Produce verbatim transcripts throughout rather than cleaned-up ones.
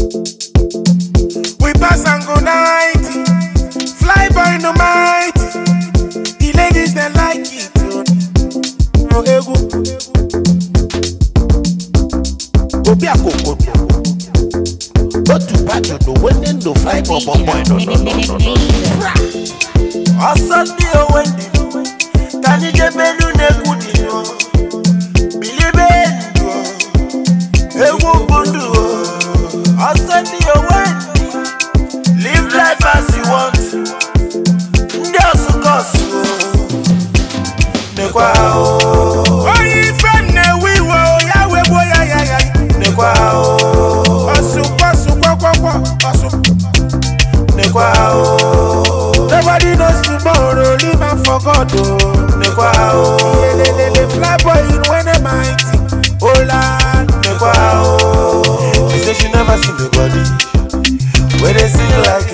We pass and go night. Fly boy no might. The ladies they like it. No ego. Obi akoko. Go to battle no when in the fly boy boy no no no no. Asante o wendi. Tani je menu ne kudi no. Believe it. Ewo bundu. Asante o wendi. Live life as you want. Ndeosu kosu. Nekwa o. Oyi friend ne wiwo ya webo ya ya ya. Nekwa o. Osu kosu kwa kwa kwa osu. Nekwa o. Nobody knows tomorrow, live and forgot oh. Nekwa o. Le le le fly boy in when I'm mighty. Oh Lord, nekwa o. She said she never seen nobody where they sing like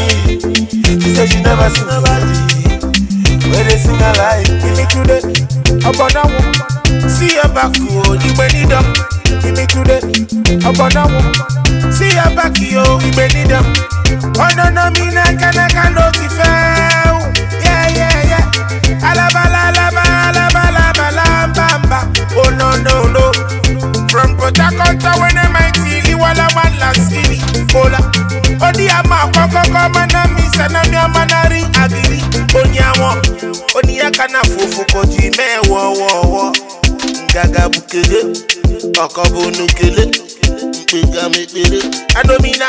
me. She said she never seen nobody where they sing like me. Give me today, up on that one. See her back, oh, you need them. Give me today, up on that one. See her back, yo, you need them. Oh no no, me na kana kana notify. Yeah yeah yeah. Alaba alaba alaba alaba alaba. Oh no no no. From Port Harcourt when I'm mighty, wala wala skili. Ola. Odi ama koko koma na misa na mi amanari agiri. Onyawo. Oni akana fufu koji me wo wo wo. Ngaga bukele. Okobo nukele. Mpega mepele. Adomina.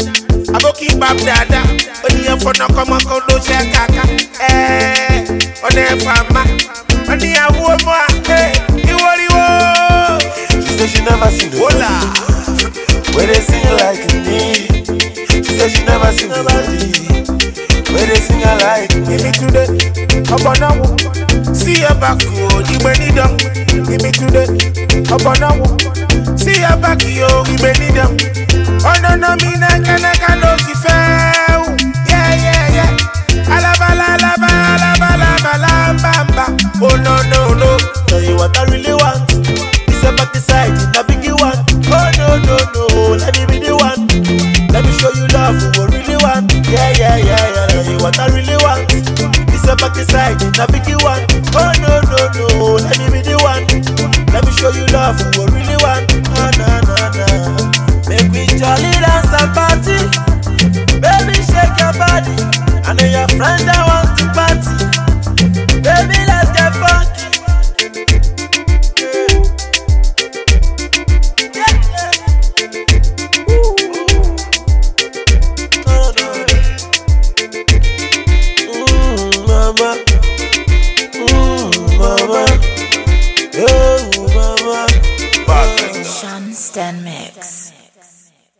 Aboki bab dada. Oni afona koma kondo kaka. Eh. Oni fama. Oni awo mo. Eh. Iwori wo. She said she never seen the Hola. Where they sing like me. She said she never seen nobody where they sing like me. Give me today, up on that one. See her back, yo, you may need them. Give me today, up on that one. See her back, yo, you may need them. Oh no no, me na kana kana notify. Yeah yeah yeah. Alaba alaba alaba alaba alaba. Oh no no no. Tell you what I really want. It's about the side, na biggie one. Oh no no no, let me be the one. Let me show you love, who I really want. Yeah, yeah, yeah, yeah, tell you what I really want. It's a back side, na biggie one. Oh no, no, no, let me be the one. Let me show you love, who I really want. Oh no, no, no. Make we jolly dance and party. Baby, shake your body. I know your friends that want to party. Baby, let's get funky. Sean Stan Mix.